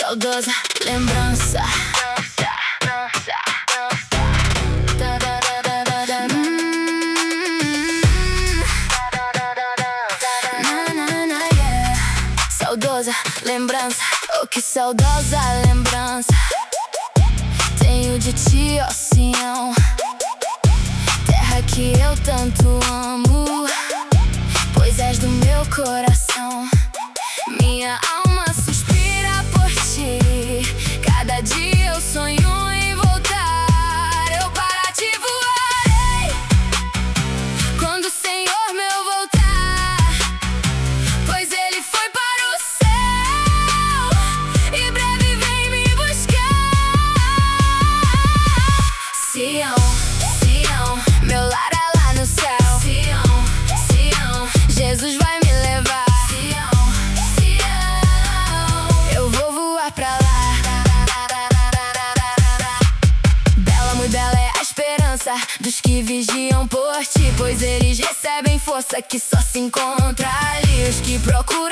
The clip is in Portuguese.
saudosa lembrança. Saudosa lembrança, oh que saudosa lembrança tenho de ti, ó Sião, terra que eu tanto amo, pois és do meu coração. Minha alma suspira por ti, cada dia eu sonho em voltar. Eu para ti voarei quando o Senhor meu voltar, pois ele foi para o céu e breve vem me buscar. Sião, Sião, meu lar é lá no céu. Sião, Sião, Jesus vai me levar. Dos que vigiam por ti, pois eles recebem força que só se encontra ali. Os que procuram